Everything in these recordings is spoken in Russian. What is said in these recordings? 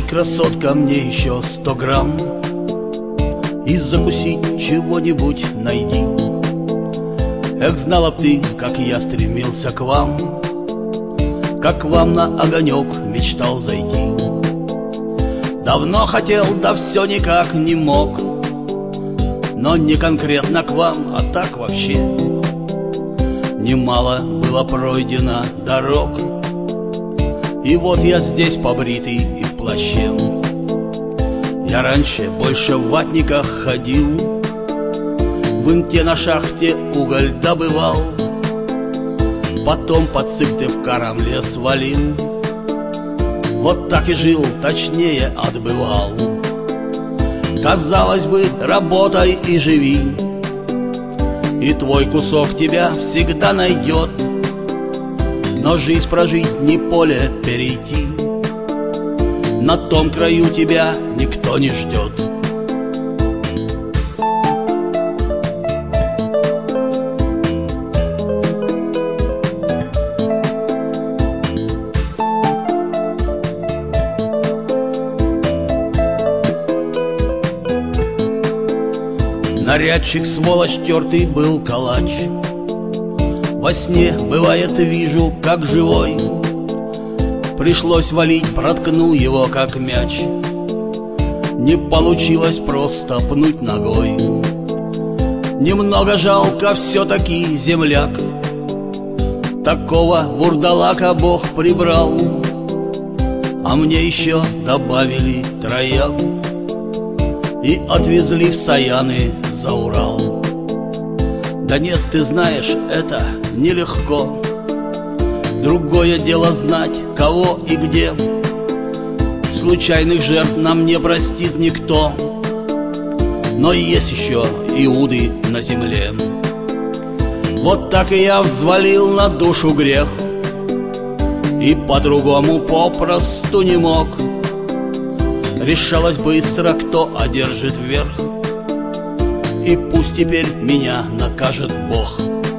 красотка, мне еще 100 грамм, и закусить чего-нибудь найди. Эх, знала б ты, как я стремился к вам, как к вам на огонек мечтал зайти. Давно хотел, да все никак не мог, но не конкретно к вам, а так вообще. Немало было пройдено дорог, и вот я здесь побритый и в плаще. Я раньше больше в ватниках ходил, в инте на шахте уголь добывал, потом под Сыктыв в Карамле свалил. Вот так и жил, точнее отбывал. Казалось бы, работай и живи, и твой кусок тебя всегда найдет. Но жизнь прожить не поле перейти, на том краю тебя никто не ждет. Нарядчик, сволочь, тертый был калач. Во сне, бывает, вижу, как живой. Пришлось валить, проткнул его, как мяч. Не получилось просто пнуть ногой. Немного жалко все-таки земляк, такого вурдалака Бог прибрал. А мне еще добавили трояк и отвезли в Саяны за Урал. Да нет, ты знаешь, это нелегко. Другое дело знать, кого и где. Случайных жертв нам не простит никто, но есть еще иуды на земле. Вот так и я взвалил на душу грех, и по-другому попросту не мог. Решалось быстро, кто одержит верх, и пусть теперь меня накажет Бог.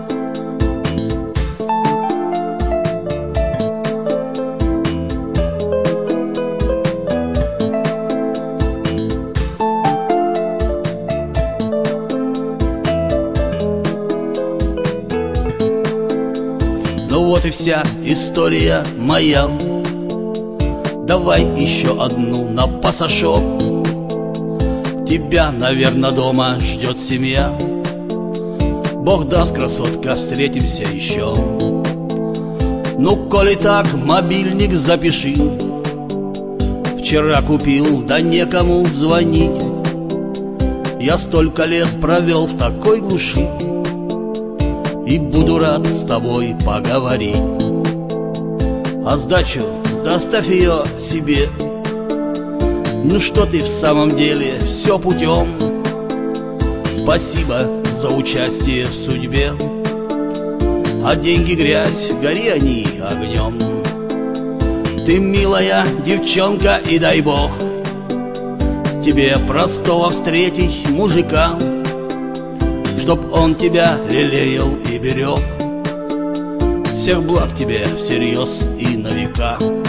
Ну вот и вся история моя. Давай еще одну на пасашок. Тебя, наверное, дома ждет семья. Бог даст, красотка, встретимся еще. Ну, коли так, мобильник запиши. Вчера купил, да некому звонить. Я столько лет провел в такой глуши, и буду рад с тобой поговорить. А сдачу доставь ее себе. Ну что ты в самом деле, все путем. Спасибо за участие в судьбе, а деньги грязь, гори они огнем. Ты милая девчонка, и дай Бог тебе простого встретить мужика, чтоб он тебя лелеял и берег. Всех благ тебе всерьез и на века.